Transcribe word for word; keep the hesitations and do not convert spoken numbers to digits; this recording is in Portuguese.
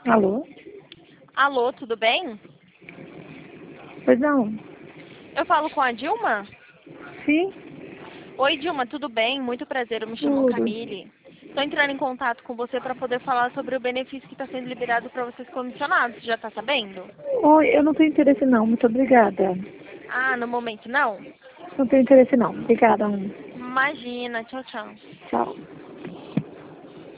Alô? Alô, tudo bem? Pois não. Eu falo com a Dilma? Sim, Oi, Dilma, tudo bem? Muito prazer, eu me chamo tudo. Camille. Estou entrando em contato com você para poder falar sobre o benefício que está sendo liberado para vocês comissionados. Já está sabendo? Oi, eu não tenho interesse não, muito obrigada. Ah, no momento não? Não tenho interesse não. Obrigada. um. Imagina, tchau, tchau. Tchau.